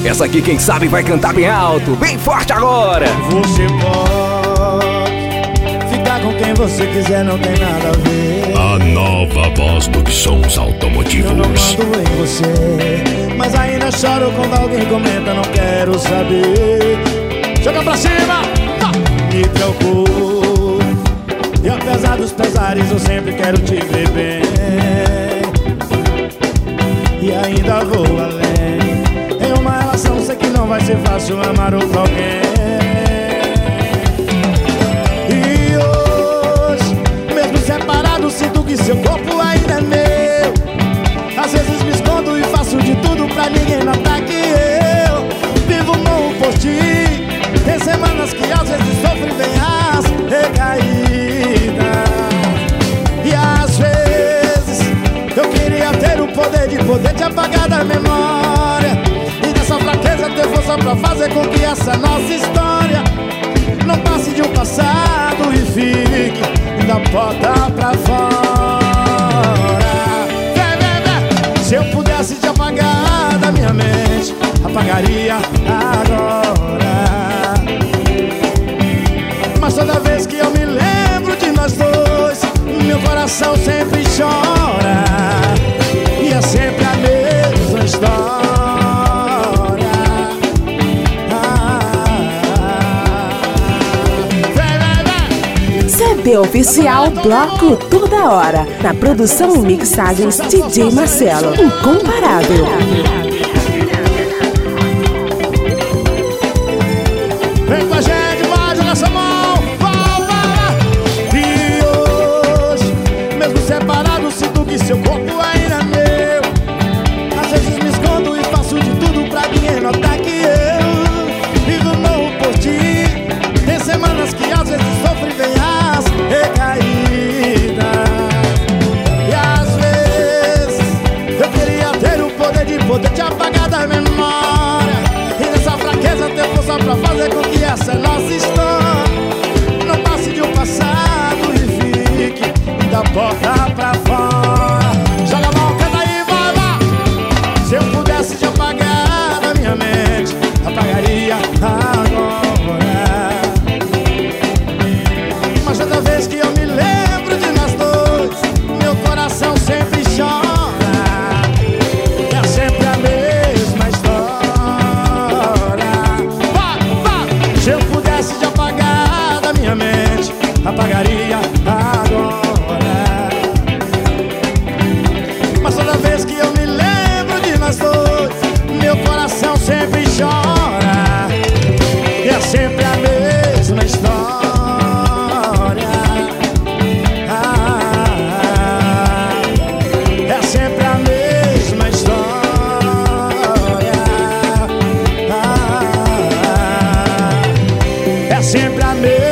Essa aqui, quem sabe, vai cantar bem alto, bem forte agora. Você pode ficar com quem você quiser, não tem nada a ver. A nova voz dos sons automotivos. Eu não mando em você, mas ainda choro quando alguém comenta, não quero saber. Joga pra cima! Me preocupo, e apesar dos pesares eu sempre quero te ver bem. E ainda vou além. Em uma relação sei que não vai ser fácil amar outro alguém. E hoje, mesmo separado, sinto que seu corpo ainda é meu. Às vezes me escondo e faço de tudo pra ninguém notar que eu vivo morro por ti. Tem semanas que às vezes sofro e vem as recaídas. E às vezes eu queria ter o poder de poder te apagar da memória, e dessa fraqueza ter força pra fazer com que essa nossa história não passe de um passado e fique da porta pra fora. Se eu pudesse te apagar da minha mente, apagaria agora. Mas toda vez que eu me lembro de nós dois, meu coração sempre chora. E é sempre a mesma história. CB Oficial Bloco Toda Hora. Na produção e mixagens DJ Marcelo, incomparável. Vem com a gente, vai, joga essa mão, vai. E hoje, mesmo separado, sinto que seu corpo ainda é meu. Às vezes me escondo e faço de tudo pra ninguém notar que eu vivo morro por ti. Tem semanas que às vezes sofro e vem as recaídas. E às vezes eu queria ter o poder de poder te apagar da memória, e nessa fraqueza ter força pra fazer com que essa nossa história não passe de um passado e fique da porta pra fora. Joga a mão, canta aí, vai. Se eu pudesse te apagar da minha mente, apagaria agora. Mas toda vez que eu me lembro de nós dois, meu coração sempre chora. É sempre a mesma história. Se eu pudesse te apagar da minha mente, apagaria agora. Mas toda vez que eu me lembro de nós dois, meu coração sempre chora. E é sempre a mesma história. É sempre a mesma história. É sempre a mesma.